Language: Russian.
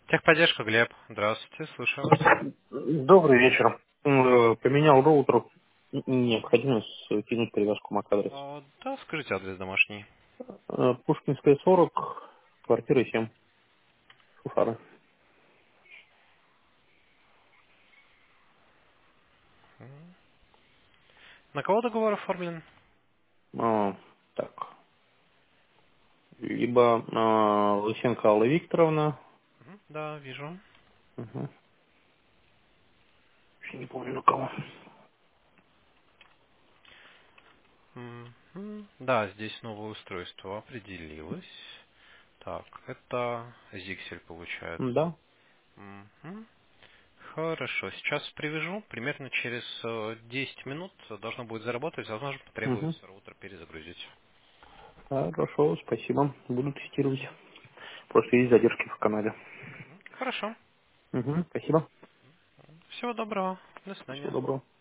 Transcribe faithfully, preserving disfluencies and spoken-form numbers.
Техподдержка, Глеб. Здравствуйте, слушаю вас. Добрый вечер. Э, Поменял роутер. Н- Необходимо скинуть привязку мак адрес. О, да, скажите адрес домашний. Э, Пушкинская сорок, квартира семь, Шуфары. М. На кого договор оформлен? А, так. Либо а, Лысенко Алла Викторовна. Мгм, да, вижу. Угу. Вообще не помню на кого. Мгм. Да, здесь новое устройство определилось. Так, это Зиксель получается. Да. Мгм. Хорошо, сейчас привяжу. Примерно через э, десять минут должно будет заработать. Возможно, Угу. потребуется роутер перезагрузить. Хорошо, спасибо. Буду тестировать. Просто есть задержки в канале. Хорошо. Угу. Спасибо. Всего доброго. До Всего свидания. доброго.